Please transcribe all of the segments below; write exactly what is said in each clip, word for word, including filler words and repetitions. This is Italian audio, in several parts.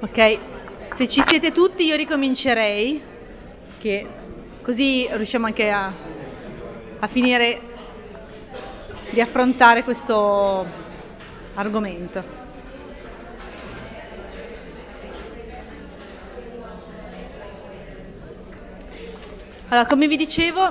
Ok, se ci siete tutti io ricomincerei, che così riusciamo anche a, a finire di affrontare questo argomento. Allora, come vi dicevo,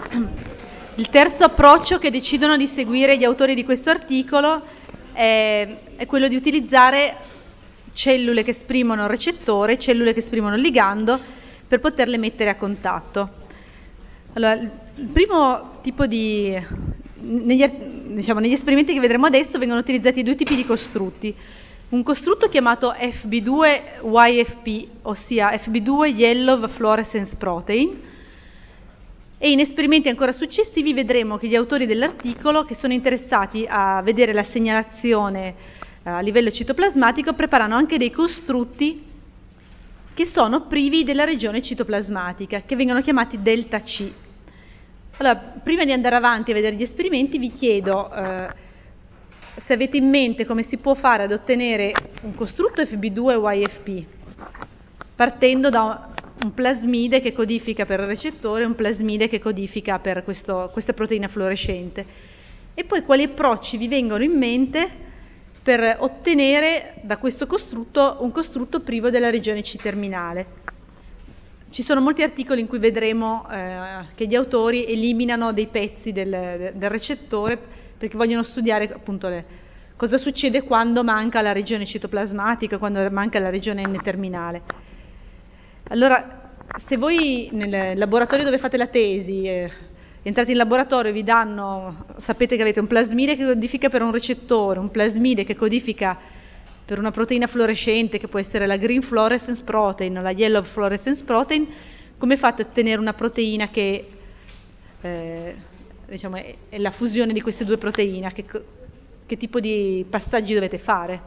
il terzo approccio che decidono di seguire gli autori di questo articolo è, è quello di utilizzare cellule che esprimono il recettore, cellule che esprimono il ligando, per poterle mettere a contatto. Allora, il primo tipo di... Negli, diciamo, negli esperimenti che vedremo adesso vengono utilizzati due tipi di costrutti. Un costrutto chiamato F B due Y F P, ossia F B due Yellow Fluorescence Protein, e in esperimenti ancora successivi vedremo che gli autori dell'articolo, che sono interessati a vedere la segnalazione a livello citoplasmatico, preparano anche dei costrutti che sono privi della regione citoplasmatica, che vengono chiamati delta C. Allora, prima di andare avanti a vedere gli esperimenti, vi chiedo eh, se avete in mente come si può fare ad ottenere un costrutto F B due Y F P, partendo da un plasmide che codifica per il recettore e un plasmide che codifica per questo, questa proteina fluorescente, e poi quali approcci vi vengono in mente per ottenere da questo costrutto un costrutto privo della regione C-terminale. Ci sono molti articoli in cui vedremo eh, che gli autori eliminano dei pezzi del, del recettore perché vogliono studiare appunto le, cosa succede quando manca la regione citoplasmatica, quando manca la regione N-terminale. Allora, se voi nel laboratorio dove fate la tesi eh, entrate in laboratorio e vi danno, sapete che avete un plasmide che codifica per un recettore, un plasmide che codifica per una proteina fluorescente che può essere la green fluorescence protein o la yellow fluorescence protein, come fate a ottenere una proteina che eh, diciamo è, è la fusione di queste due proteine? Che, che tipo di passaggi dovete fare?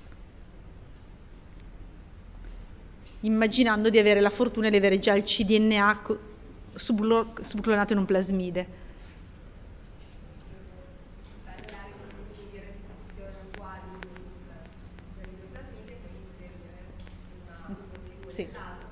Immaginando di avere la fortuna di avere già il C D N A subclonato in un plasmide. Sì.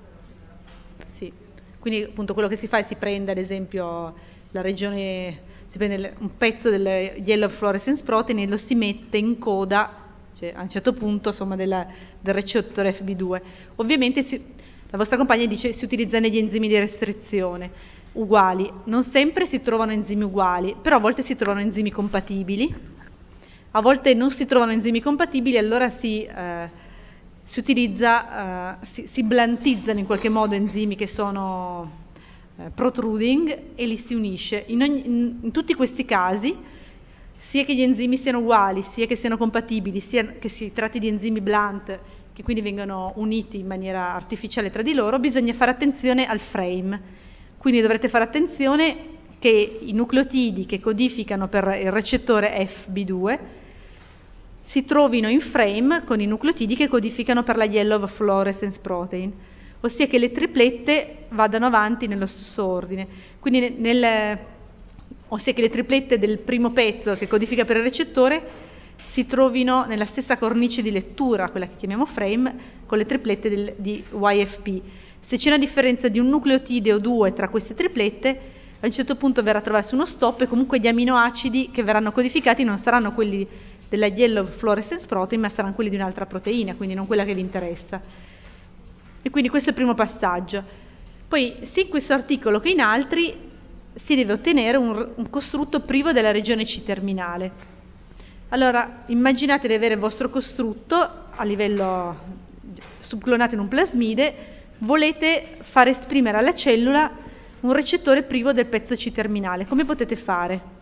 Sì. Quindi appunto quello che si fa è si prende ad esempio la regione, si prende un pezzo del yellow fluorescence protein e lo si mette in coda, cioè a un certo punto insomma della, del recettore F B due. Ovviamente si, la vostra compagna dice si utilizzano gli enzimi di restrizione uguali, non sempre si trovano enzimi uguali, però a volte si trovano enzimi compatibili, a volte non si trovano enzimi compatibili, allora si, eh, si utilizza, eh, si, si blantizzano in qualche modo enzimi che sono eh, protruding e li si unisce. In, ogni, in, in tutti questi casi, sia che gli enzimi siano uguali, sia che siano compatibili, sia che si tratti di enzimi blunt, che quindi vengono uniti in maniera artificiale tra di loro, bisogna fare attenzione al frame. Quindi dovrete fare attenzione che i nucleotidi che codificano per il recettore F B due si trovino in frame con i nucleotidi che codificano per la yellow fluorescence protein, ossia che le triplette vadano avanti nello stesso ordine. Quindi nel, ossia che le triplette del primo pezzo che codifica per il recettore si trovino nella stessa cornice di lettura, quella che chiamiamo frame, con le triplette del, di Y F P. Se c'è una differenza di un nucleotide o due tra queste triplette, a un certo punto verrà a trovarsi uno stop e comunque gli aminoacidi che verranno codificati non saranno quelli della yellow fluorescence protein, ma saranno quelli di un'altra proteina, quindi non quella che vi interessa. E quindi questo è il primo passaggio. Poi, sia in questo articolo che in altri, si deve ottenere un, un costrutto privo della regione C-terminale. Allora, immaginate di avere il vostro costrutto a livello subclonato in un plasmide, volete far esprimere alla cellula un recettore privo del pezzo C-terminale. Come potete fare?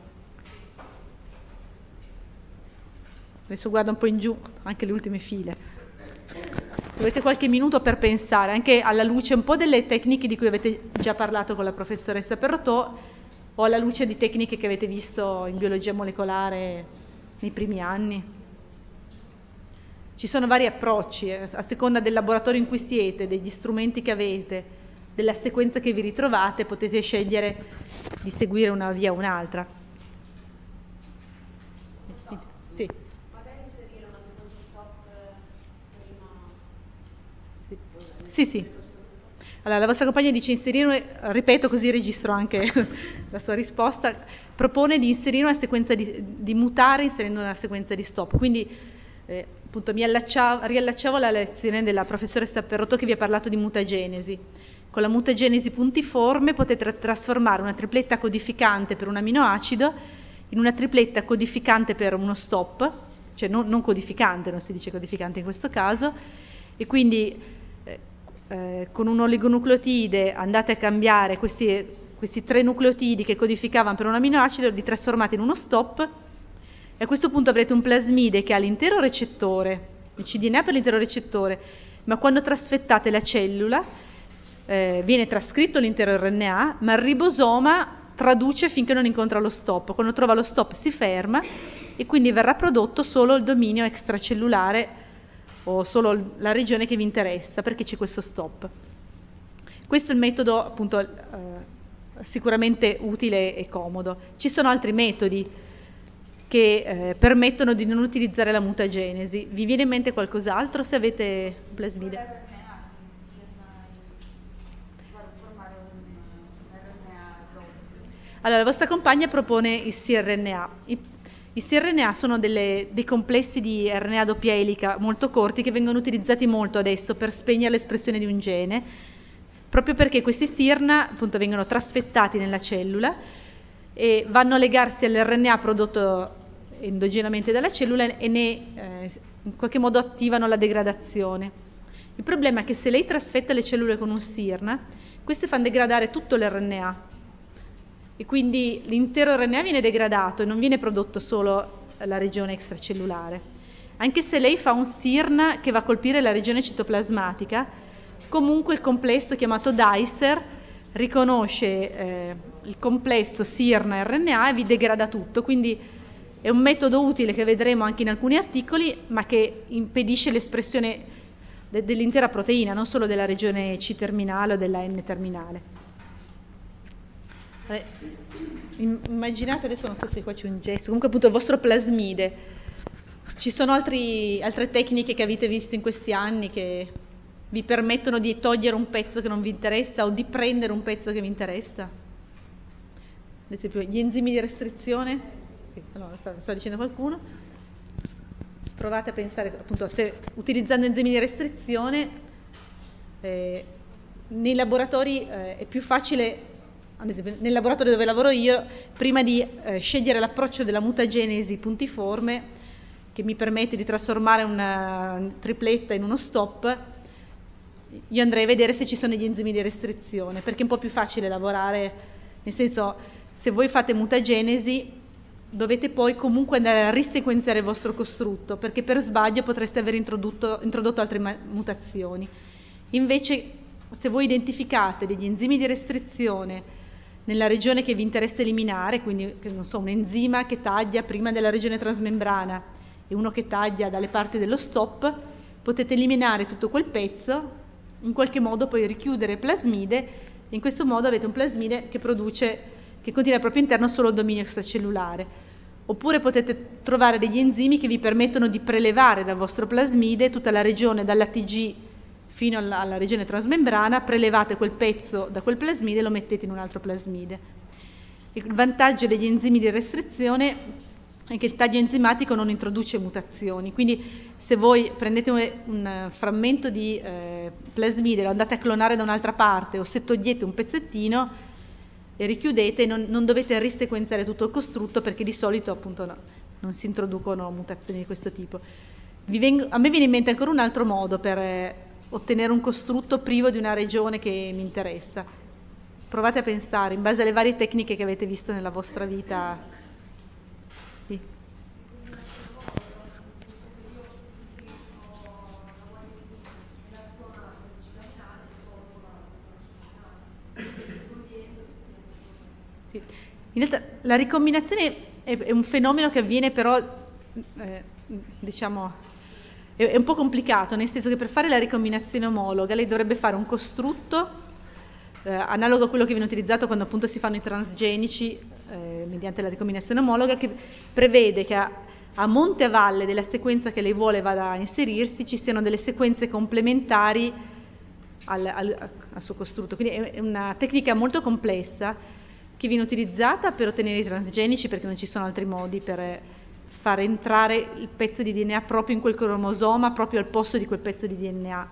Adesso guardo un po' in giù, anche le ultime file. Se avete qualche minuto per pensare, anche alla luce un po' delle tecniche di cui avete già parlato con la professoressa Perrotò, o alla luce di tecniche che avete visto in biologia molecolare nei primi anni. Ci sono vari approcci, eh, a seconda del laboratorio in cui siete, degli strumenti che avete, della sequenza che vi ritrovate, potete scegliere di seguire una via o un'altra. Sì. Sì. Sì, sì. sì. Allora, la vostra compagna dice inserire, ripeto così registro anche la sua risposta, propone di inserire una sequenza di, di mutare inserendo una sequenza di stop. Quindi eh, appunto mi allacciavo, riallacciavo alla lezione della professoressa Perrotto che vi ha parlato di mutagenesi. Con la mutagenesi puntiforme potete tra- trasformare una tripletta codificante per un aminoacido in una tripletta codificante per uno stop, cioè non, non codificante, non si dice codificante in questo caso, e quindi Eh, con un oligonucleotide andate a cambiare questi, questi tre nucleotidi che codificavano per un aminoacido, li trasformate in uno stop e a questo punto avrete un plasmide che ha l'intero recettore, il C D N A per l'intero recettore, ma quando trasfettate la cellula eh, viene trascritto l'intero R N A, ma il ribosoma traduce finché non incontra lo stop. Quando trova lo stop si ferma e quindi verrà prodotto solo il dominio extracellulare o solo la regione che vi interessa, perché c'è questo stop. Questo è il metodo appunto eh, sicuramente utile e comodo. Ci sono altri metodi che eh, permettono di non utilizzare la mutagenesi. Vi viene in mente qualcos'altro se avete plasmide? Allora, la vostra compagna propone il cRNA. I, i cRNA sono delle, dei complessi di R N A doppia elica molto corti che vengono utilizzati molto adesso per spegnere l'espressione di un gene, proprio perché questi sirna appunto vengono trasfettati nella cellula e vanno a legarsi all'R N A prodotto endogenamente dalla cellula e ne eh, in qualche modo attivano la degradazione. Il problema è che se lei trasfetta le cellule con un sirna, queste fanno degradare tutto l'R N A e quindi l'intero R N A viene degradato e non viene prodotto solo la regione extracellulare. Anche se lei fa un sirna che va a colpire la regione citoplasmatica, comunque il complesso chiamato Dicer riconosce eh, il complesso sirna R N A e vi degrada tutto, quindi è un metodo utile che vedremo anche in alcuni articoli, ma che impedisce l'espressione de- dell'intera proteina, non solo della regione C terminale o della N terminale. Immaginate, adesso non so se qua c'è un gesto, comunque appunto il vostro plasmide. Ci sono altri, altre tecniche che avete visto in questi anni che vi permettono di togliere un pezzo che non vi interessa o di prendere un pezzo che vi interessa? Ad esempio gli enzimi di restrizione? Sì, allora, sta, sta dicendo qualcuno? Provate a pensare appunto se utilizzando enzimi di restrizione eh, nei laboratori eh, è più facile. Ad esempio, nel laboratorio dove lavoro io, prima di eh, scegliere l'approccio della mutagenesi puntiforme, che mi permette di trasformare una tripletta in uno stop, io andrei a vedere se ci sono gli enzimi di restrizione, perché è un po' più facile lavorare, nel senso, se voi fate mutagenesi, dovete poi comunque andare a risequenziare il vostro costrutto, perché per sbaglio potreste aver introdotto, introdotto altre ma- mutazioni. Invece, se voi identificate degli enzimi di restrizione nella regione che vi interessa eliminare, quindi che non so, un enzima che taglia prima della regione transmembrana e uno che taglia dalle parti dello stop, potete eliminare tutto quel pezzo, in qualche modo poi richiudere il plasmide e in questo modo avete un plasmide che produce, che contiene al proprio interno solo il dominio extracellulare. Oppure potete trovare degli enzimi che vi permettono di prelevare dal vostro plasmide tutta la regione dall'A T G fino alla, alla regione transmembrana, prelevate quel pezzo da quel plasmide e lo mettete in un altro plasmide. Il vantaggio degli enzimi di restrizione è che il taglio enzimatico non introduce mutazioni, quindi se voi prendete un, un frammento di eh, plasmide, lo andate a clonare da un'altra parte o se togliete un pezzettino e richiudete, non, non dovete risequenziare tutto il costrutto perché di solito appunto no, non si introducono mutazioni di questo tipo. Vi vengo, a me viene in mente ancora un altro modo per eh, ottenere un costrutto privo di una regione che mi interessa. Provate a pensare, in base alle varie tecniche che avete visto nella vostra vita. Sì. Sì. In realtà la ricombinazione è, è un fenomeno che avviene però, eh, diciamo, è un po' complicato, nel senso che per fare la ricombinazione omologa lei dovrebbe fare un costrutto eh, analogo a quello che viene utilizzato quando appunto si fanno i transgenici eh, mediante la ricombinazione omologa, che prevede che a, a monte a valle della sequenza che lei vuole vada a inserirsi ci siano delle sequenze complementari al, al, al suo costrutto. Quindi è una tecnica molto complessa che viene utilizzata per ottenere i transgenici, perché non ci sono altri modi per far entrare il pezzo di D N A proprio in quel cromosoma, proprio al posto di quel pezzo di D N A.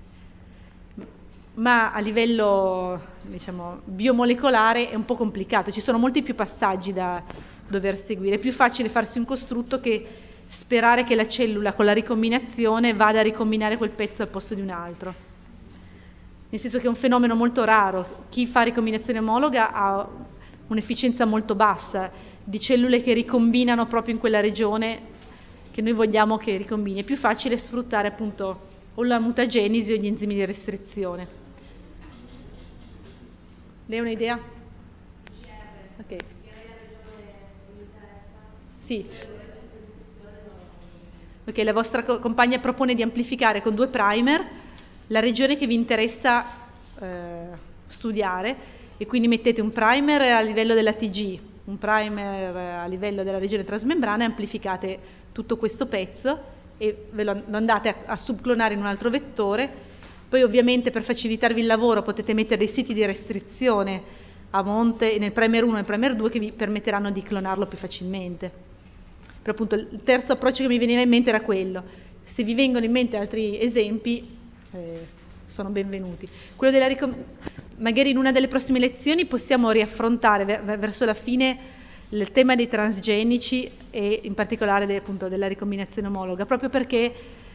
Ma a livello, diciamo, biomolecolare è un po' complicato, ci sono molti più passaggi da dover seguire. È più facile farsi un costrutto che sperare che la cellula con la ricombinazione vada a ricombinare quel pezzo al posto di un altro. Nel senso che è un fenomeno molto raro. Chi fa ricombinazione omologa ha un'efficienza molto bassa di cellule che ricombinano proprio in quella regione che noi vogliamo che ricombini. È più facile sfruttare appunto o la mutagenesi o gli enzimi di restrizione. Lei ha un'idea? Ok. Sì. Ok, la vostra co- compagna propone di amplificare con due primer la regione che vi interessa eh, studiare, e quindi mettete un primer a livello della T G, un primer a livello della regione trasmembrana e amplificate tutto questo pezzo e ve lo, lo andate a, a subclonare in un altro vettore. Poi ovviamente per facilitarvi il lavoro potete mettere dei siti di restrizione a monte nel primer uno e nel primer due che vi permetteranno di clonarlo più facilmente. Però appunto il terzo approccio che mi veniva in mente era quello. Se vi vengono in mente altri esempi eh, sono benvenuti. Quello della ricom- magari in una delle prossime lezioni possiamo riaffrontare ver- verso la fine il tema dei transgenici e in particolare de, appunto, della ricombinazione omologa, proprio perché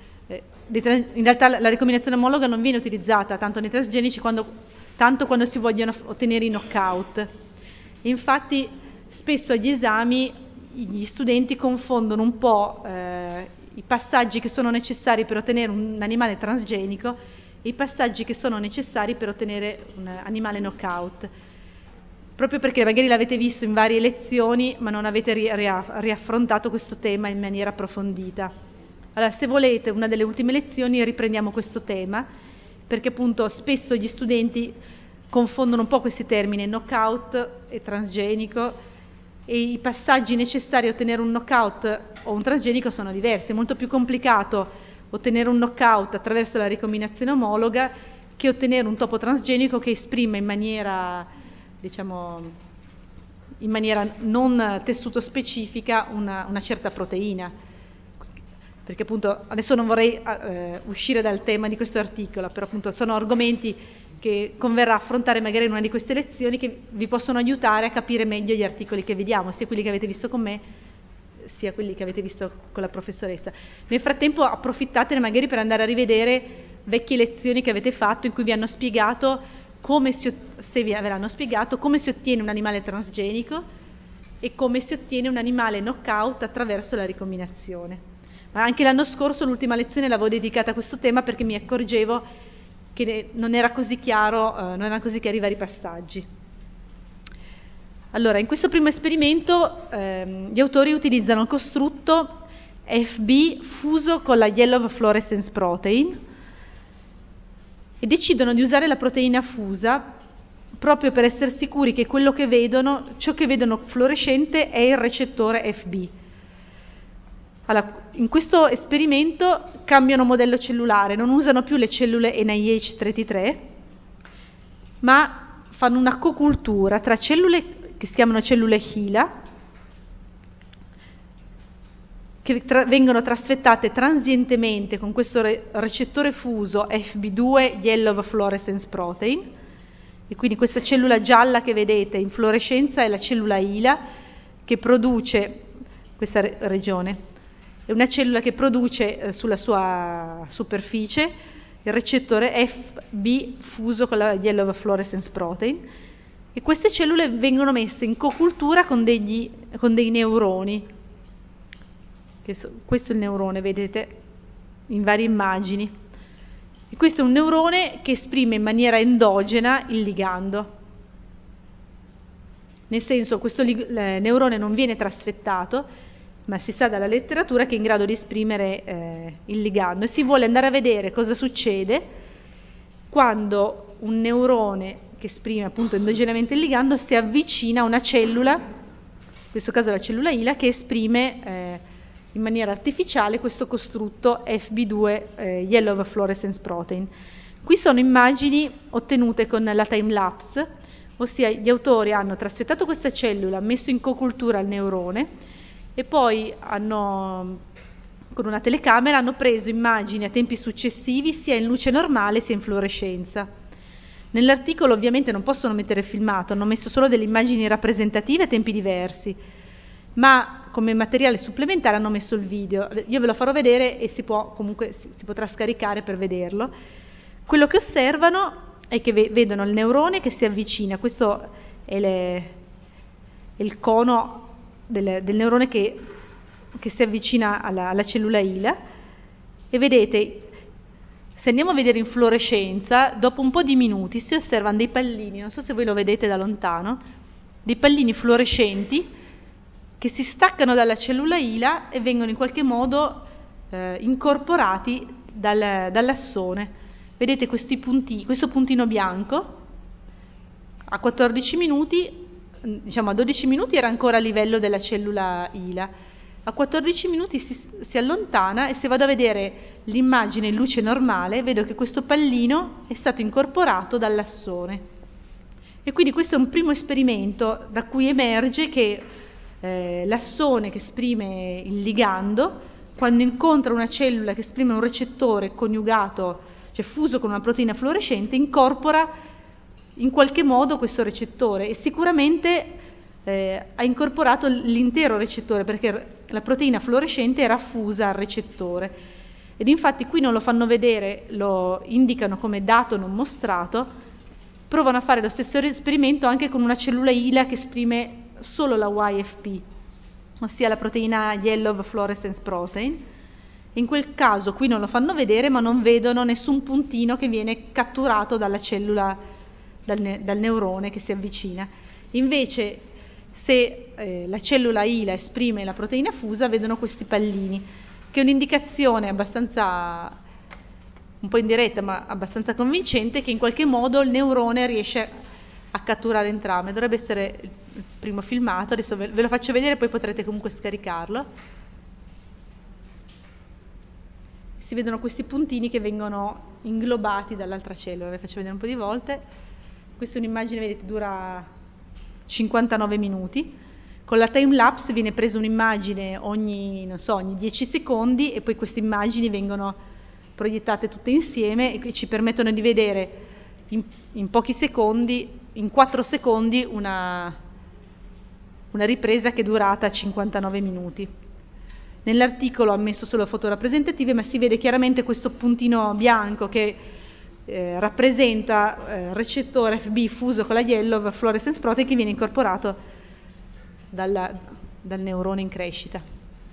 in realtà la ricombinazione omologa non viene utilizzata tanto nei transgenici quando, tanto quando si vogliono ottenere i knockout. Infatti spesso agli esami gli studenti confondono un po' eh, i passaggi che sono necessari per ottenere un animale transgenico e i passaggi che sono necessari per ottenere un animale knockout, proprio perché magari l'avete visto in varie lezioni ma non avete ri- riaffrontato questo tema in maniera approfondita. Allora, se volete, una delle ultime lezioni riprendiamo questo tema, perché appunto spesso gli studenti confondono un po' questi termini, knockout e transgenico, e i passaggi necessari a ottenere un knockout o un transgenico sono diversi. È molto più complicato ottenere un knockout attraverso la ricombinazione omologa che ottenere un topo transgenico che esprime in maniera, diciamo, in maniera non tessuto specifica una, una certa proteina. Perché appunto adesso non vorrei eh, uscire dal tema di questo articolo, però appunto sono argomenti che converrà affrontare magari in una di queste lezioni che vi possono aiutare a capire meglio gli articoli che vediamo, sia quelli che avete visto con me, sia quelli che avete visto con la professoressa. Nel frattempo approfittatene magari per andare a rivedere vecchie lezioni che avete fatto in cui vi hanno spiegato come si, se vi avranno spiegato come si ottiene un animale transgenico e come si ottiene un animale knockout attraverso la ricombinazione. Ma anche l'anno scorso l'ultima lezione l'avevo dedicata a questo tema perché mi accorgevo che non era così chiaro, eh, non erano così chiari i vari passaggi. Allora, in questo primo esperimento ehm, gli autori utilizzano il costrutto F B fuso con la Yellow Fluorescence Protein e decidono di usare la proteina fusa proprio per essere sicuri che quello che vedono, ciò che vedono fluorescente è il recettore F B. Allora, in questo esperimento cambiano modello cellulare, non usano più le cellule N I H tre T tre, ma fanno una cocultura tra cellule che si chiamano cellule HeLa, che tra- vengono trasfettate transientemente con questo re- recettore fuso F B due Yellow Fluorescence Protein, e quindi questa cellula gialla che vedete in fluorescenza è la cellula HeLa che produce questa re- regione. È una cellula che produce eh, sulla sua superficie il recettore F B fuso con la Yellow Fluorescence Protein, e queste cellule vengono messe in cocultura con, degli, con dei neuroni. Che so, questo è il neurone, vedete, in varie immagini. E questo è un neurone che esprime in maniera endogena il ligando. Nel senso, questo li- neurone non viene trasfettato, ma si sa dalla letteratura che è in grado di esprimere eh, il ligando, e si vuole andare a vedere cosa succede quando un neurone che esprime appunto endogenamente il ligando si avvicina a una cellula, in questo caso la cellula HeLa, che esprime eh, in maniera artificiale questo costrutto F B due eh, Yellow Fluorescence Protein. Qui sono immagini ottenute con la time-lapse, ossia gli autori hanno trasfettato questa cellula, messo in cocultura il neurone e poi hanno, con una telecamera hanno preso immagini a tempi successivi sia in luce normale sia in fluorescenza. Nell'articolo ovviamente non possono mettere filmato, hanno messo solo delle immagini rappresentative a tempi diversi, ma come materiale supplementare hanno messo il video. Io ve lo farò vedere e si può, comunque si, si potrà scaricare per vederlo. Quello che osservano è che vedono il neurone che si avvicina, questo è, le, è il cono del, del neurone che, che si avvicina alla, alla cellula I L A, e vedete, se andiamo a vedere in fluorescenza, dopo un po' di minuti si osservano dei pallini, non so se voi lo vedete da lontano, dei pallini fluorescenti che si staccano dalla cellula I L A e vengono in qualche modo eh, incorporati dal, dall'assone. Vedete questi punti, questo puntino bianco a quattordici minuti, diciamo a dodici minuti era ancora a livello della cellula I L A, a quattordici minuti si, si allontana e se vado a vedere l'immagine in luce normale vedo che questo pallino è stato incorporato dall'assone. E quindi questo è un primo esperimento da cui emerge che eh, l'assone che esprime il ligando, quando incontra una cellula che esprime un recettore coniugato, cioè fuso con una proteina fluorescente, incorpora in qualche modo questo recettore e sicuramente eh, ha incorporato l'intero recettore perché la proteina fluorescente era fusa al recettore. Ed infatti qui non lo fanno vedere, lo indicano come dato non mostrato, provano a fare lo stesso esperimento anche con una cellula I L A che esprime solo la Y F P, ossia la proteina Yellow Fluorescence Protein. In quel caso qui non lo fanno vedere, ma non vedono nessun puntino che viene catturato dalla cellula, dal, ne, dal neurone che si avvicina. Invece, se eh, la cellula I L A esprime la proteina fusa, vedono questi pallini, che è un'indicazione abbastanza, un po' indiretta, ma abbastanza convincente, che in qualche modo il neurone riesce a catturare entrambe. Dovrebbe essere il primo filmato, adesso ve, ve lo faccio vedere, poi potrete comunque scaricarlo. Si vedono questi puntini che vengono inglobati dall'altra cellula. Vi faccio vedere un po' di volte. Questa è un'immagine, vedete, dura cinquantanove minuti. Con la time lapse viene presa un'immagine ogni, non so, ogni dieci secondi e poi queste immagini vengono proiettate tutte insieme e ci permettono di vedere in, in pochi secondi, in quattro secondi, una, una ripresa che è durata cinquantanove minuti. Nell'articolo ho messo solo foto rappresentative, ma si vede chiaramente questo puntino bianco che eh, rappresenta eh, il recettore F B fuso con la Yellow Fluorescence Protein che viene incorporato dalla, dal neurone in crescita.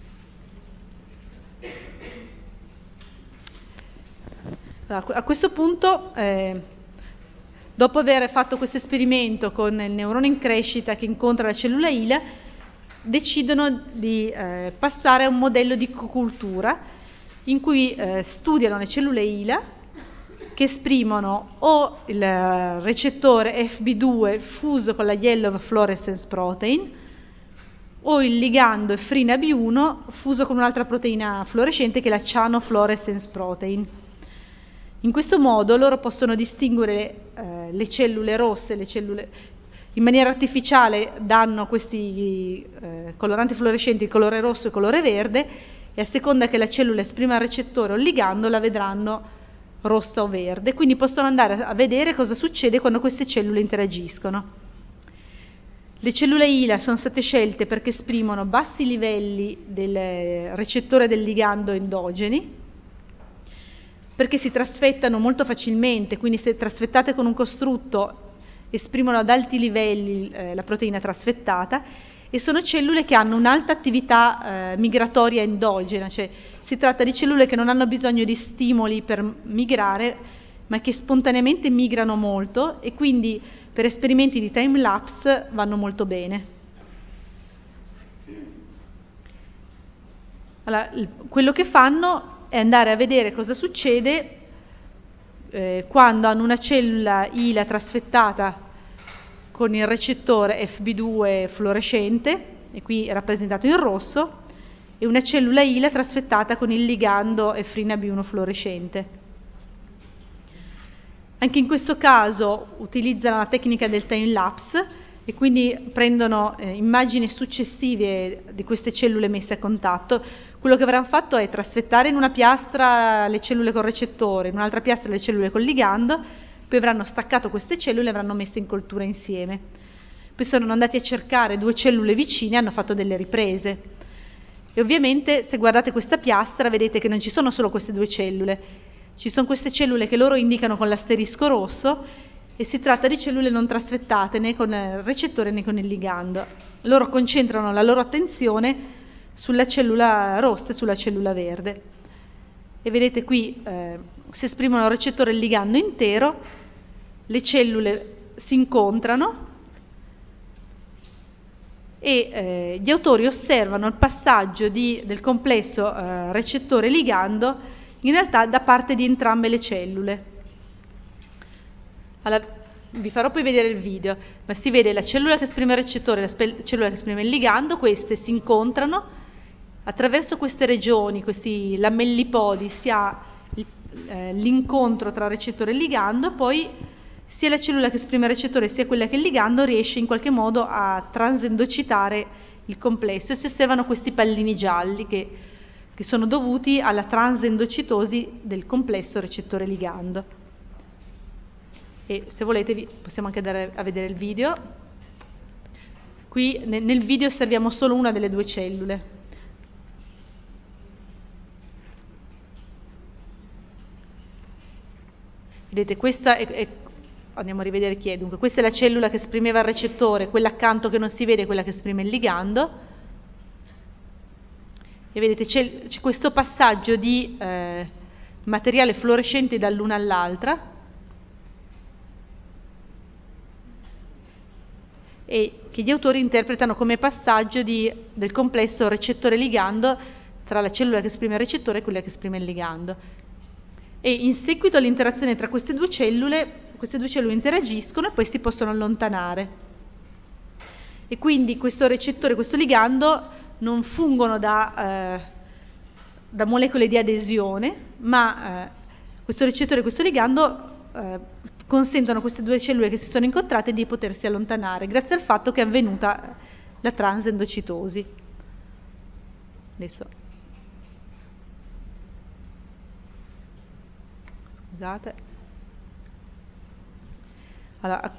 Allora, a questo punto, eh, dopo aver fatto questo esperimento con il neurone in crescita che incontra la cellula I L A, decidono di eh, passare a un modello di cocultura in cui eh, studiano le cellule I L A che esprimono o il recettore F B due fuso con la Yellow Fluorescence Protein o il ligando Efrina B uno fuso con un'altra proteina fluorescente che è la Ciano Fluorescence Protein. In questo modo loro possono distinguere eh, le cellule rosse, le cellule in maniera artificiale danno questi eh, coloranti fluorescenti il colore rosso e il colore verde e a seconda che la cellula esprima il recettore o il ligando la vedranno rossa o verde, quindi possono andare a vedere cosa succede quando queste cellule interagiscono. Le cellule I L A sono state scelte perché esprimono bassi livelli del recettore del ligando endogeni, perché si trasfettano molto facilmente, quindi se trasfettate con un costrutto esprimono ad alti livelli eh, la proteina trasfettata e sono cellule che hanno un'alta attività eh, migratoria endogena, cioè si tratta di cellule che non hanno bisogno di stimoli per migrare, ma che spontaneamente migrano molto e quindi per esperimenti di time lapse vanno molto bene. Allora, quello che fanno è andare a vedere cosa succede eh, quando hanno una cellula I L A trasfettata con il recettore F B due fluorescente, e qui è rappresentato in rosso, e una cellula I L A trasfettata con il ligando Efrina B uno fluorescente. Anche in questo caso utilizzano la tecnica del time lapse e quindi prendono eh, immagini successive di queste cellule messe a contatto. Quello che avranno fatto è trasfettare in una piastra le cellule col recettore, in un'altra piastra le cellule col ligando, poi avranno staccato queste cellule e avranno messe in coltura insieme. Poi sono andati a cercare due cellule vicine e hanno fatto delle riprese. E ovviamente se guardate questa piastra vedete che non ci sono solo queste due cellule, ci sono queste cellule che loro indicano con l'asterisco rosso e si tratta di cellule non trasfettate né con il recettore né con il ligando. Loro concentrano la loro attenzione sulla cellula rossa e sulla cellula verde. E vedete qui eh, si esprimono il recettore e il ligando intero, le cellule si incontrano e eh, gli autori osservano il passaggio di, del complesso eh, recettore-ligando in realtà da parte di entrambe le cellule. Allora, vi farò poi vedere il video, ma si vede la cellula che esprime il recettore e la spe- cellula che esprime il ligando, queste si incontrano attraverso queste regioni, questi lamellipodi, si ha il, eh, l'incontro tra recettore e ligando, poi sia la cellula che esprime il recettore sia quella che il ligando riesce in qualche modo a transendocitare il complesso e si osservano questi pallini gialli che, che sono dovuti alla transendocitosi del complesso recettore-ligando. E se volete vi possiamo anche andare a vedere il video. Qui nel, nel video osserviamo solo una delle due cellule. Vedete, questa è, è andiamo a rivedere chi è. Dunque, questa è la cellula che esprimeva il recettore, quella accanto che non si vede è quella che esprime il ligando. E vedete, c'è, c'è questo passaggio di eh, materiale fluorescente dall'una all'altra. E che gli autori interpretano come passaggio di, del complesso recettore-ligando tra la cellula che esprime il recettore e quella che esprime il ligando. E in seguito all'interazione tra queste due cellule, queste due cellule interagiscono e poi si possono allontanare. E quindi questo recettore e questo ligando non fungono da, eh, da molecole di adesione, ma eh, questo recettore e questo ligando eh, consentono a queste due cellule che si sono incontrate di potersi allontanare, grazie al fatto che è avvenuta la transendocitosi. Adesso, scusate. Allora,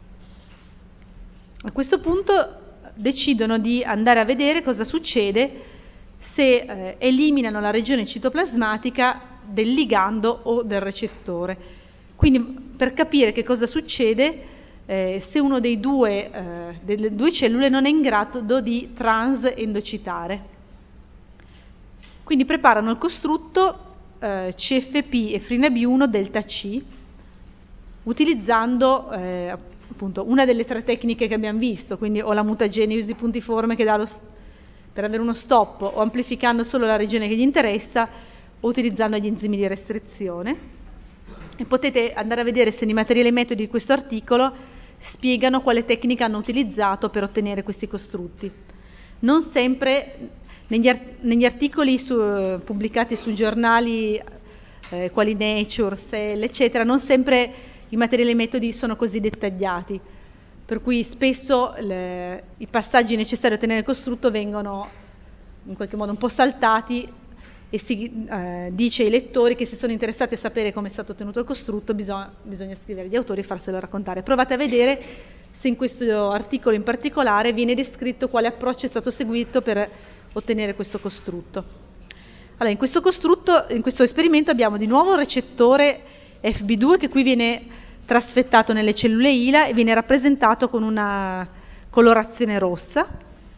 a questo punto decidono di andare a vedere cosa succede se eh, eliminano la regione citoplasmatica del ligando o del recettore. Quindi per capire che cosa succede eh, se uno dei due, eh, delle due cellule non è in grado di transendocitare. Quindi preparano il costrutto eh, C F P efrina B uno delta C, utilizzando eh, appunto una delle tre tecniche che abbiamo visto, quindi o la mutagenesi puntiforme che dà lo, per avere uno stop, o amplificando solo la regione che gli interessa, o utilizzando gli enzimi di restrizione. E potete andare a vedere se nei materiali e metodi di questo articolo spiegano quale tecnica hanno utilizzato per ottenere questi costrutti. Non sempre, negli, art- negli articoli su, pubblicati su giornali eh, quali Nature, Cell, eccetera, non sempre i materiali e metodi sono così dettagliati, per cui spesso le, i passaggi necessari a ottenere il costrutto vengono in qualche modo un po' saltati e si eh, dice ai lettori che se sono interessati a sapere come è stato ottenuto il costrutto bisogna, bisogna scrivere agli autori e farselo raccontare. Provate a vedere se in questo articolo in particolare viene descritto quale approccio è stato seguito per ottenere questo costrutto. Allora, in questo costrutto, in questo esperimento abbiamo di nuovo un recettore F B due che qui viene trasfettato nelle cellule I L A e viene rappresentato con una colorazione rossa.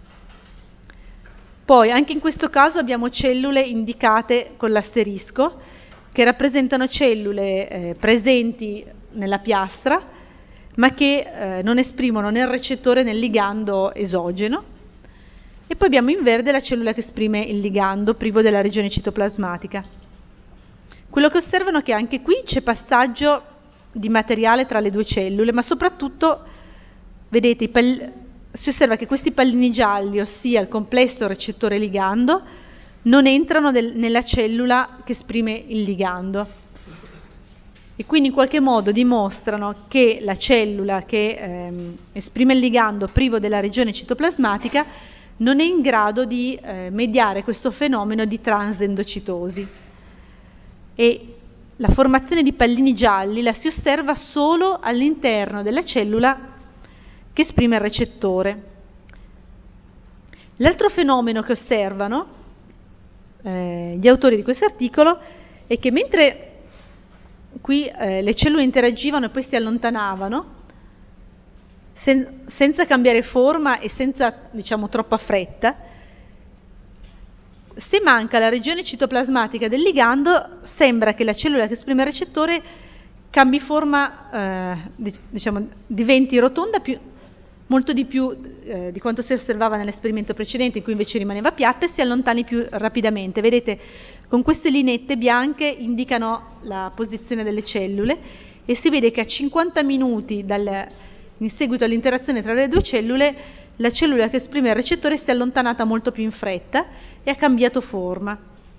Poi anche in questo caso abbiamo cellule indicate con l'asterisco che rappresentano cellule eh, presenti nella piastra ma che eh, non esprimono né il recettore né il ligando esogeno. E poi abbiamo in verde la cellula che esprime il ligando privo della regione citoplasmatica. Quello che osservano è che anche qui c'è passaggio di materiale tra le due cellule, ma soprattutto, vedete, i pall- si osserva che questi pallini gialli, ossia il complesso recettore-ligando, non entrano del- nella cellula che esprime il ligando. e quindi in qualche modo dimostrano che la cellula che ehm, esprime il ligando privo della regione citoplasmatica non è in grado di eh, mediare questo fenomeno di transendocitosi. E la formazione di pallini gialli la si osserva solo all'interno della cellula che esprime il recettore. L'altro fenomeno che osservano eh, gli autori di questo articolo è che mentre qui eh, le cellule interagivano e poi si allontanavano, sen- senza cambiare forma e senza, diciamo, troppa fretta, se manca la regione citoplasmatica del ligando, sembra che la cellula che esprime il recettore cambi forma, eh, diciamo, diventi rotonda più, molto di più eh, di quanto si osservava nell'esperimento precedente, in cui invece rimaneva piatta, e si allontani più rapidamente. Vedete, con queste linette bianche indicano la posizione delle cellule e si vede che a cinquanta minuti dal, in seguito all'interazione tra le due cellule, la cellula che esprime il recettore si è allontanata molto più in fretta e ha cambiato forma.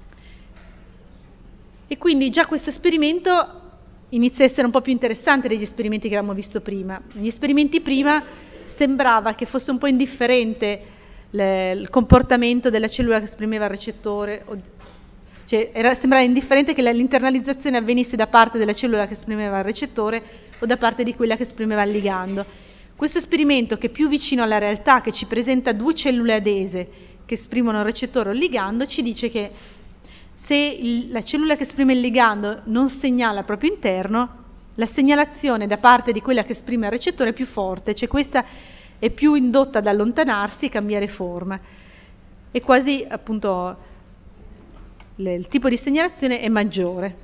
E quindi già questo esperimento inizia a essere un po' più interessante degli esperimenti che avevamo visto prima. Negli esperimenti prima sembrava che fosse un po' indifferente le, il comportamento della cellula che esprimeva il recettore, o, cioè era, sembrava indifferente che la, l'internalizzazione avvenisse da parte della cellula che esprimeva il recettore o da parte di quella che esprimeva il ligando. Questo esperimento, che è più vicino alla realtà, che ci presenta due cellule adese che esprimono il recettore o il ligando, ci dice che se il, la cellula che esprime il ligando non segnala al proprio interno, la segnalazione da parte di quella che esprime il recettore è più forte, cioè questa è più indotta ad allontanarsi e cambiare forma. E quasi, appunto, le, il tipo di segnalazione è maggiore.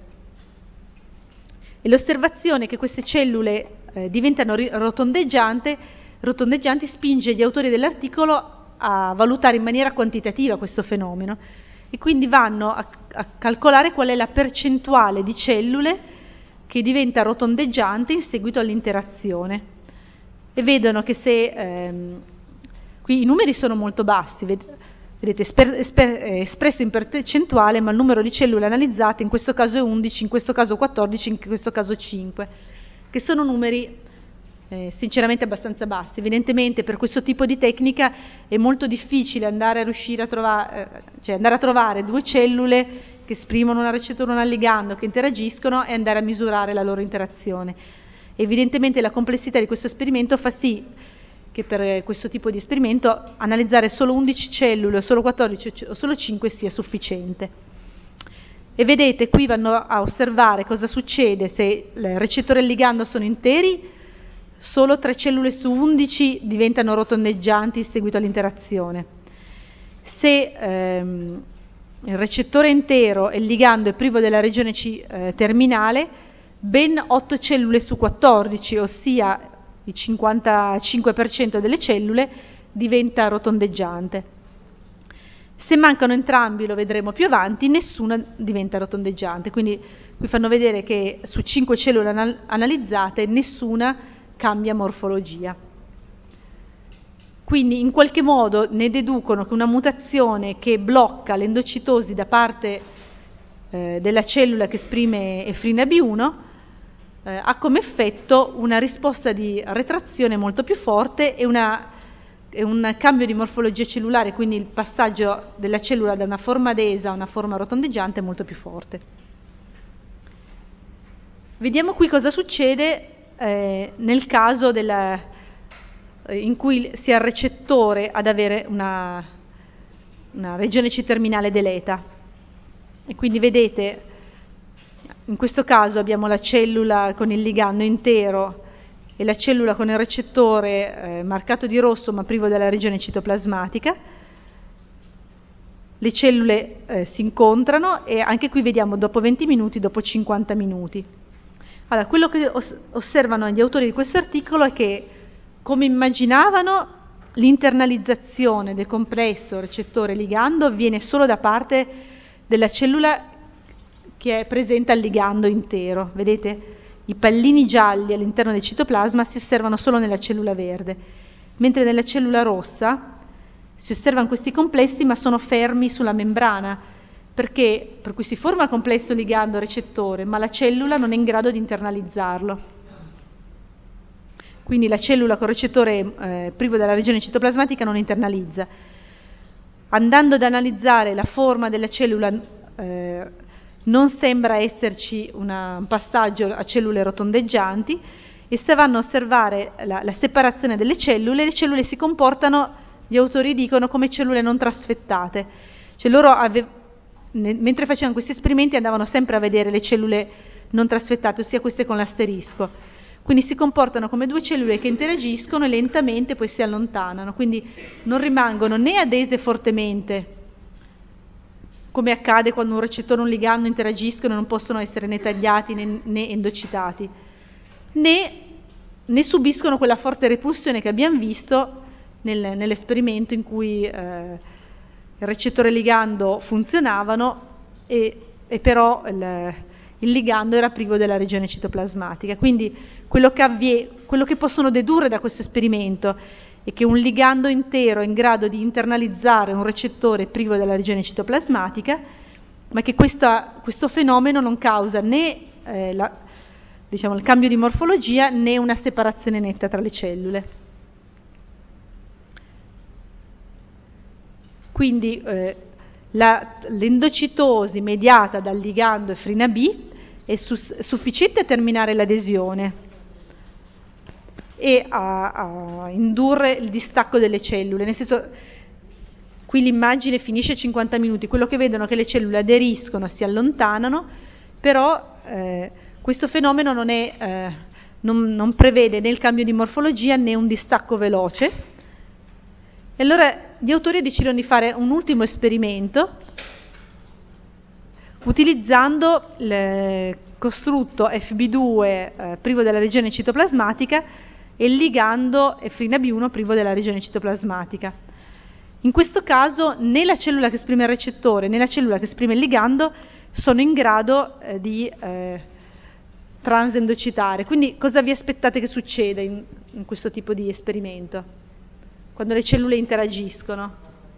E l'osservazione che queste cellule eh, diventano ri- rotondeggianti, rotondeggianti spinge gli autori dell'articolo a valutare in maniera quantitativa questo fenomeno, e quindi vanno a, a calcolare qual è la percentuale di cellule che diventa rotondeggiante in seguito all'interazione, e vedono che se ehm, qui i numeri sono molto bassi, ved- vedete esper- esper- espresso in percentuale, ma il numero di cellule analizzate in questo caso è undici, in questo caso quattordici, in questo caso cinque, che sono numeri eh, sinceramente abbastanza bassi. Evidentemente per questo tipo di tecnica è molto difficile andare a riuscire a trovare, eh, cioè andare a trovare due cellule che esprimono una recettura o un ligando, che interagiscono, e andare a misurare la loro interazione. Evidentemente la complessità di questo esperimento fa sì che per questo tipo di esperimento analizzare solo undici cellule o solo quattordici o solo cinque sia sufficiente. E vedete, qui vanno a osservare cosa succede se il recettore e il ligando sono interi. Solo tre cellule su undici diventano rotondeggianti in seguito all'interazione. Se ehm, il recettore è intero e il ligando è privo della regione C eh, terminale, ben otto cellule su quattordici, ossia il cinquantacinque per cento delle cellule, diventa rotondeggiante. Se mancano entrambi, lo vedremo più avanti, nessuna diventa rotondeggiante. Quindi qui fanno vedere che su cinque cellule anal- analizzate nessuna cambia morfologia. Quindi in qualche modo ne deducono che una mutazione che blocca l'endocitosi da parte eh, della cellula che esprime efrina B uno eh, ha come effetto una risposta di retrazione molto più forte e, una, e un cambio di morfologia cellulare, quindi il passaggio della cellula da una forma adesa a una forma rotondeggiante molto più forte. Vediamo qui cosa succede eh, nel caso della, eh, in cui sia il recettore ad avere una, una regione C terminale deleta. E quindi vedete, in questo caso abbiamo la cellula con il ligando intero e la cellula con il recettore eh, marcato di rosso ma privo della regione citoplasmatica. Le cellule eh, si incontrano e anche qui vediamo dopo venti minuti, dopo cinquanta minuti. Allora, quello che os- osservano gli autori di questo articolo è che, come immaginavano, l'internalizzazione del complesso recettore-ligando avviene solo da parte della cellula che è presente al ligando intero. Vedete? I pallini gialli all'interno del citoplasma si osservano solo nella cellula verde, mentre nella cellula rossa si osservano questi complessi ma sono fermi sulla membrana, perché per cui si forma il complesso ligando-recettore, ma la cellula non è in grado di internalizzarlo. Quindi la cellula con recettore eh, privo della regione citoplasmatica non internalizza. Andando ad analizzare la forma della cellula, eh, non sembra esserci una, un passaggio a cellule rotondeggianti, e se vanno a osservare la, la separazione delle cellule, le cellule si comportano, gli autori dicono, come cellule non trasfettate. Cioè loro ave, ne, mentre facevano questi esperimenti andavano sempre a vedere le cellule non trasfettate, ossia queste con l'asterisco. Quindi si comportano come due cellule che interagiscono e lentamente poi si allontanano, quindi non rimangono né adese fortemente, come accade quando un recettore e un ligando interagiscono e non possono essere né tagliati né, né endocitati, né, né subiscono quella forte repulsione che abbiamo visto nel, nell'esperimento in cui eh, il recettore e il ligando funzionavano e, e però il, il ligando era privo della regione citoplasmatica. Quindi quello che, avvie, quello che possono dedurre da questo esperimento è che un ligando intero è in grado di internalizzare un recettore privo della regione citoplasmatica, ma che questa, questo fenomeno non causa né eh, la, diciamo, il cambio di morfologia né una separazione netta tra le cellule. Quindi eh, la, l'endocitosi mediata dal ligando efrina B è su, sufficiente a terminare l'adesione e a, a indurre il distacco delle cellule, nel senso, qui l'immagine finisce a cinquanta minuti, quello che vedono è che le cellule aderiscono, si allontanano, però eh, questo fenomeno non, è, eh, non, non prevede né il cambio di morfologia né un distacco veloce. E allora gli autori decidono di fare un ultimo esperimento utilizzando il costrutto F B due eh, privo della regione citoplasmatica e il ligando efrina B uno privo della regione citoplasmatica. In questo caso né la cellula che esprime il recettore né la cellula che esprime il ligando sono in grado eh, di eh, transendocitare. Quindi cosa vi aspettate che succeda in, in questo tipo di esperimento? Quando le cellule interagiscono?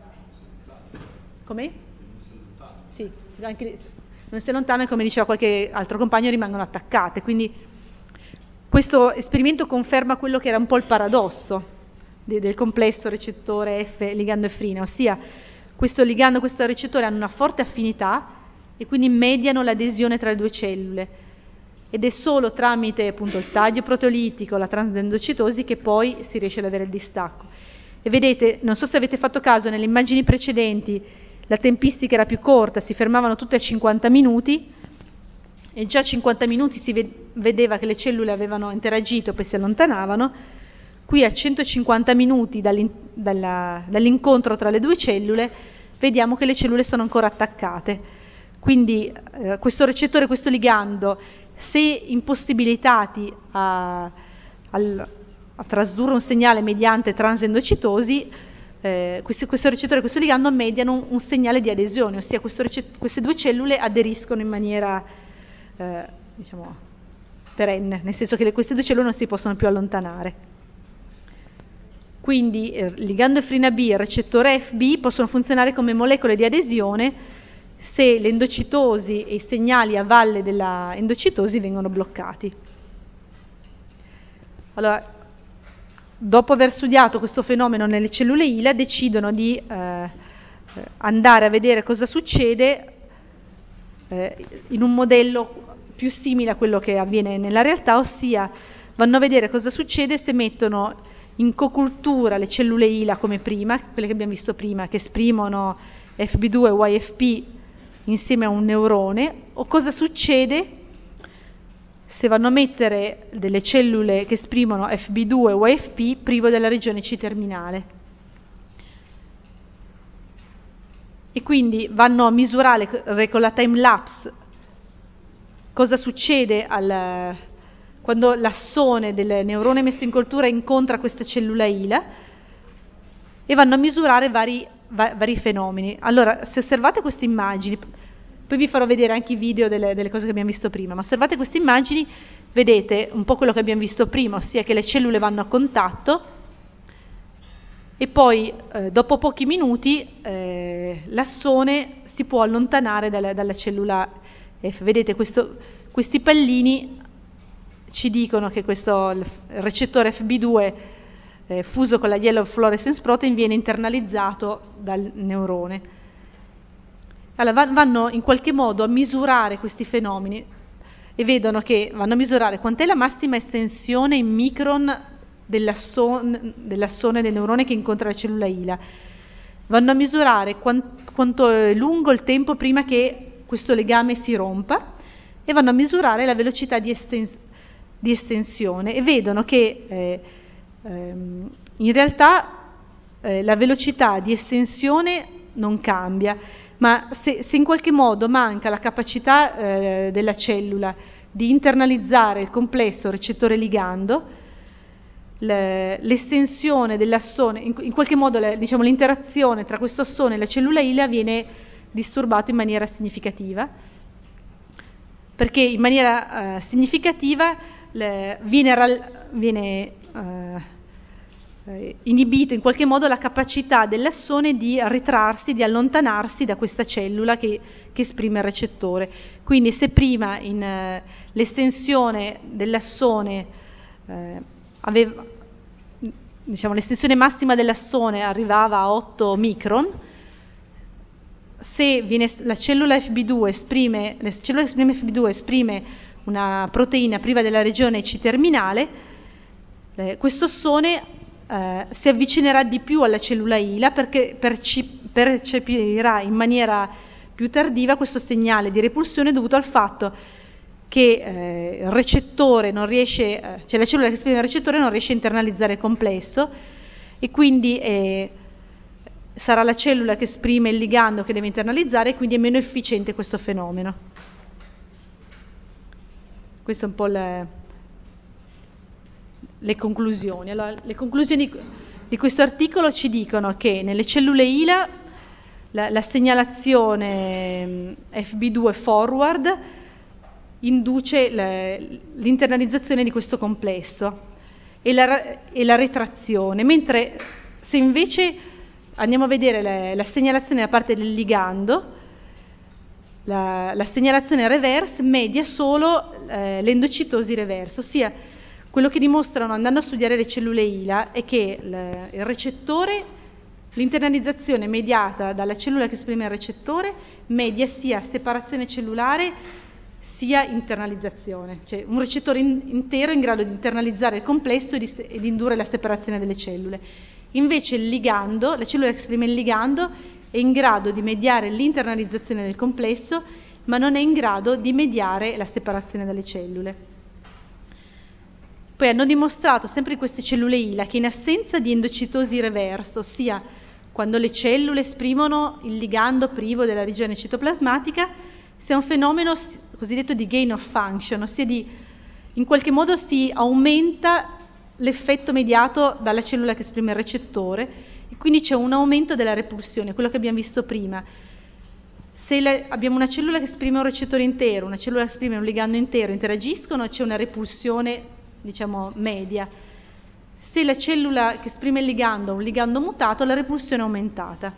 Come? Sì, anche, non si allontanano e, come diceva qualche altro compagno, rimangono attaccate. Quindi questo esperimento conferma quello che era un po' il paradosso de, del complesso recettore F ligando efrina, ossia questo ligando e questo recettore hanno una forte affinità e quindi mediano l'adesione tra le due cellule, ed è solo tramite appunto il taglio proteolitico, la transendocitosi, che poi si riesce ad avere il distacco. E vedete, non so se avete fatto caso, nelle immagini precedenti la tempistica era più corta, si fermavano tutte a cinquanta minuti e già a cinquanta minuti si vedeva che le cellule avevano interagito e poi si allontanavano. Qui a centocinquanta minuti dall'in, dalla, dall'incontro tra le due cellule vediamo che le cellule sono ancora attaccate. Quindi eh, questo recettore e questo ligando, se impossibilitati a, al, a trasdurre un segnale mediante transendocitosi, eh, questo, questo recettore e questo ligando mediano un, un segnale di adesione, ossia questo recett- queste due cellule aderiscono in maniera eh, diciamo perenne, nel senso che le, queste due cellule non si possono più allontanare. Quindi eh, il ligando efrina B e il recettore F B possono funzionare come molecole di adesione se l'endocitosi e i segnali a valle della endocitosi vengono bloccati. Allora, dopo aver studiato questo fenomeno nelle cellule I L A, decidono di eh, andare a vedere cosa succede eh, in un modello più simile a quello che avviene nella realtà, ossia vanno a vedere cosa succede se mettono in cocultura le cellule I L A come prima, quelle che abbiamo visto prima, che esprimono F B due e Y F P insieme a un neurone, o cosa succede se vanno a mettere delle cellule che esprimono F B due e Y F P privo della regione C-terminale. E quindi vanno a misurare con la time lapse cosa succede al, quando l'assone del neurone messo in coltura incontra questa cellula I L A, e vanno a misurare vari, va, vari fenomeni. Allora, se osservate queste immagini, poi vi farò vedere anche i video delle, delle cose che abbiamo visto prima, ma osservate queste immagini, vedete un po' quello che abbiamo visto prima, ossia che le cellule vanno a contatto e poi eh, dopo pochi minuti eh, eh, l'assone si può allontanare dalla, dalla cellula F. Vedete, questo, questi pallini ci dicono che questo il recettore F B due eh, fuso con la yellow fluorescence protein viene internalizzato dal neurone. Allora vanno in qualche modo a misurare questi fenomeni e vedono che vanno a misurare quant'è la massima estensione in micron dell'assone, dell'assone del neurone che incontra la cellula I L A. Vanno a misurare quant, quanto è lungo il tempo prima che questo legame si rompa e vanno a misurare la velocità di, estens- di estensione e vedono che eh, ehm, in realtà eh, la velocità di estensione non cambia, ma se, se in qualche modo manca la capacità eh, della cellula di internalizzare il complesso recettore ligando, le, l'estensione dell'assone, in, in qualche modo le, diciamo, l'interazione tra questo assone e la cellula I L A viene disturbato in maniera significativa, perché in maniera eh, significativa le, viene, viene eh, inibito in qualche modo la capacità dell'assone di ritrarsi, di allontanarsi da questa cellula che, che esprime il recettore. Quindi se prima in, eh, l'estensione dell'assone eh, aveva, diciamo, l'estensione massima dell'assone arrivava a otto micron, se viene, la cellula F B due esprime, la cellula che esprime F B due esprime una proteina priva della regione C-terminale, eh, questo assone Uh, si avvicinerà di più alla cellula I L A perché perci- percepirà in maniera più tardiva questo segnale di repulsione dovuto al fatto che eh, il recettore non riesce, eh, cioè la cellula che esprime il recettore non riesce a internalizzare il complesso e quindi eh, sarà la cellula che esprime il ligando che deve internalizzare e quindi è meno efficiente questo fenomeno. Questo è un po' il... le conclusioni. Allora, le conclusioni di questo articolo ci dicono che nelle cellule I L A la, la segnalazione F B due forward induce le, l'internalizzazione di questo complesso e la, e la retrazione, mentre se invece andiamo a vedere le, la segnalazione da parte del ligando, la, la segnalazione reverse media solo eh, l'endocitosi reversa, ossia quello che dimostrano andando a studiare le cellule I L A è che il, il recettore, l'internalizzazione mediata dalla cellula che esprime il recettore, media sia separazione cellulare sia internalizzazione, cioè un recettore in, intero in grado di internalizzare il complesso e di, e di indurre la separazione delle cellule. Invece il ligando, la cellula che esprime il ligando, è in grado di mediare l'internalizzazione del complesso, ma non è in grado di mediare la separazione delle cellule. Poi hanno dimostrato sempre in queste cellule I L A che in assenza di endocitosi reversa, ossia quando le cellule esprimono il ligando privo della regione citoplasmatica, sia un fenomeno cosiddetto di gain of function, ossia di, in qualche modo si aumenta l'effetto mediato dalla cellula che esprime il recettore e quindi c'è un aumento della repulsione, quello che abbiamo visto prima. Se le, abbiamo una cellula che esprime un recettore intero, una cellula che esprime un ligando intero, interagiscono, c'è una repulsione diciamo media. Se la cellula che esprime il ligando è un ligando mutato, la repulsione è aumentata.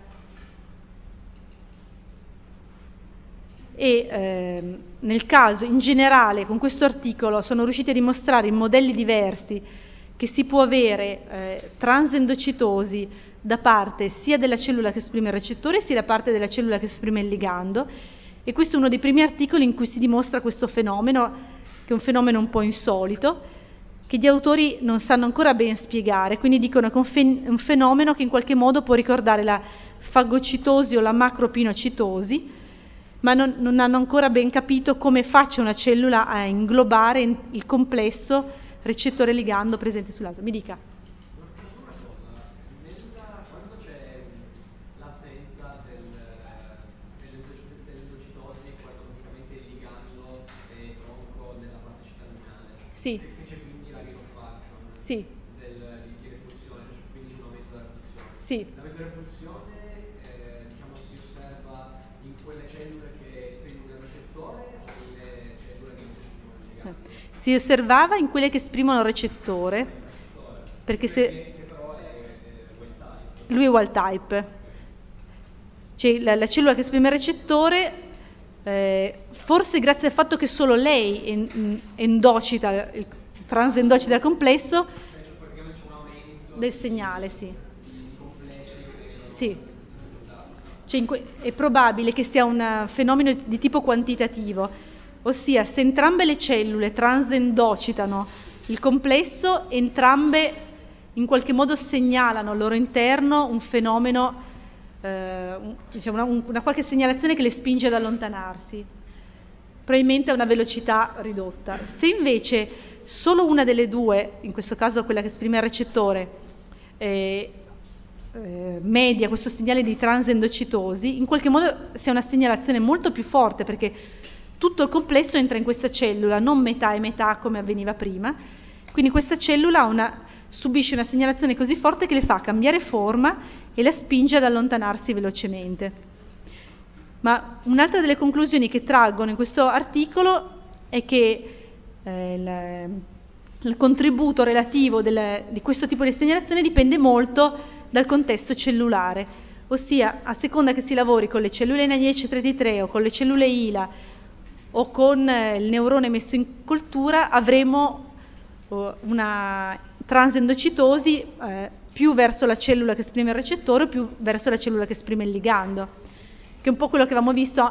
E eh, nel caso, in generale, con questo articolo sono riusciti a dimostrare in modelli diversi che si può avere eh, transendocitosi da parte sia della cellula che esprime il recettore sia da parte della cellula che esprime il ligando, e questo è uno dei primi articoli in cui si dimostra questo fenomeno, che è un fenomeno un po' insolito, che gli autori non sanno ancora ben spiegare, quindi dicono che è un fenomeno che in qualche modo può ricordare la fagocitosi o la macropinocitosi, ma non, non hanno ancora ben capito come faccia una cellula a inglobare il complesso recettore ligando presente sull'altro. Mi dica. Quando c'è l'assenza del, dell'endocitosi, quando praticamente il ligando è tronco nella parte C-terminale, sì. che c'è quindi la gain of function sì. del, di, di repulsione, cioè quindi c'è un aumento della repulsione. Sì. L'aumento della repulsione eh, diciamo, si osserva in quelle cellule che esprimono il recettore o nelle cellule che non esprimono il ligando? Si osservava in quelle che esprimono il recettore, perché se che, che però è, è wild type. lui è wild type. Cioè la, la cellula che esprime il recettore, eh, forse grazie al fatto che solo lei en, endocita, il transendocita il complesso, del segnale, sì. Sì. Cioè, è probabile che sia un fenomeno di tipo quantitativo, ossia se entrambe le cellule transendocitano il complesso, entrambe in qualche modo segnalano al loro interno un fenomeno, eh, diciamo una, una qualche segnalazione che le spinge ad allontanarsi, probabilmente a una velocità ridotta. Se invece solo una delle due, in questo caso quella che esprime il recettore, eh, eh, media questo segnale di transendocitosi, in qualche modo sia una segnalazione molto più forte, perché tutto il complesso entra in questa cellula, non metà e metà come avveniva prima, quindi questa cellula una, subisce una segnalazione così forte che le fa cambiare forma e la spinge ad allontanarsi velocemente. Ma un'altra delle conclusioni che traggono in questo articolo è che eh, il, il contributo relativo del, di questo tipo di segnalazione dipende molto dal contesto cellulare, ossia a seconda che si lavori con le cellule N A dieci trentatré o con le cellule I L A o con eh, il neurone messo in coltura, avremo oh, una transendocitosi eh, più verso la cellula che esprime il recettore o più verso la cellula che esprime il ligando, che è un po' quello che avevamo visto,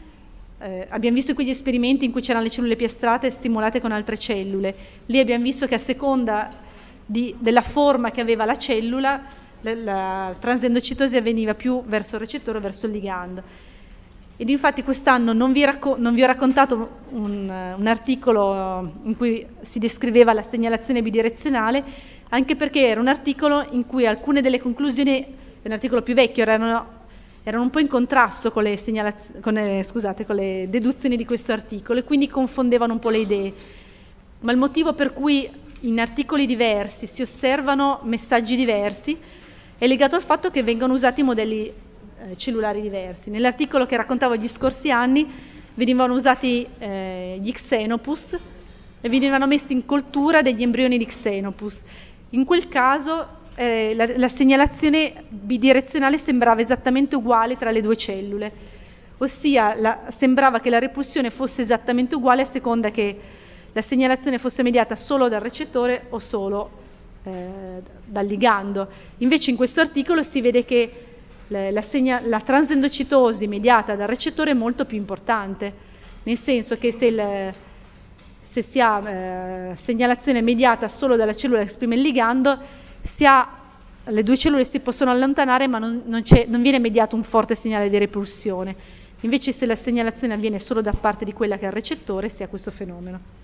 eh, abbiamo visto in quegli esperimenti in cui c'erano le cellule piastrate stimolate con altre cellule. Lì abbiamo visto che a seconda di, della forma che aveva la cellula, la, la transendocitosi avveniva più verso il recettore o verso il ligando. Ed infatti quest'anno non vi, racco- non vi ho raccontato un, un articolo in cui si descriveva la segnalazione bidirezionale, anche perché era un articolo in cui alcune delle conclusioni, è un articolo più vecchio, erano, erano un po' in contrasto con le, segnalaz- con, le, scusate, con le deduzioni di questo articolo, e quindi confondevano un po' le idee. Ma il motivo per cui in articoli diversi si osservano messaggi diversi è legato al fatto che vengono usati modelli eh, cellulari diversi. Nell'articolo che raccontavo gli scorsi anni venivano usati eh, gli Xenopus e venivano messi in coltura degli embrioni di Xenopus. In quel caso eh, la, la segnalazione bidirezionale sembrava esattamente uguale tra le due cellule, ossia la, sembrava che la repulsione fosse esattamente uguale a seconda che la segnalazione fosse mediata solo dal recettore o solo eh, dal ligando. Invece in questo articolo si vede che la, la, segna, la transendocitosi mediata dal recettore è molto più importante, nel senso che se, il, se si ha eh, segnalazione mediata solo dalla cellula che esprime il ligando, si ha, le due cellule si possono allontanare ma non, non, c'è, non viene mediato un forte segnale di repulsione. Invece se la segnalazione avviene solo da parte di quella che è il recettore, si ha questo fenomeno.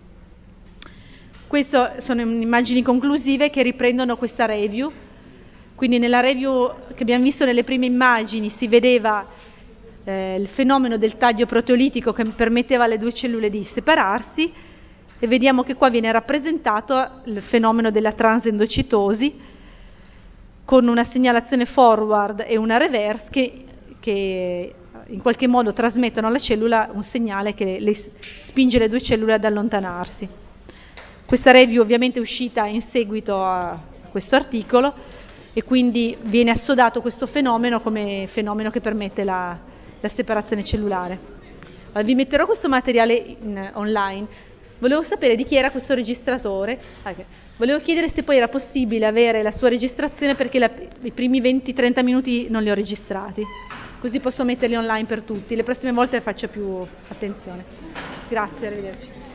Queste sono immagini conclusive che riprendono questa review. Quindi nella review che abbiamo visto nelle prime immagini si vedeva eh, il fenomeno del taglio proteolitico che permetteva alle due cellule di separarsi, e vediamo che qua viene rappresentato il fenomeno della transendocitosi con una segnalazione forward e una reverse che, che in qualche modo trasmettono alla cellula un segnale che le spinge le due cellule ad allontanarsi. Questa review ovviamente è uscita in seguito a questo articolo e quindi viene assodato questo fenomeno come fenomeno che permette la, la separazione cellulare. Allora, vi metterò questo materiale in, online. Volevo sapere di chi era questo registratore. Okay. Volevo chiedere se poi era possibile avere la sua registrazione, perché la, i primi venti trenta minuti non li ho registrati. Così posso metterli online per tutti. Le prossime volte faccio più attenzione. Grazie, arrivederci.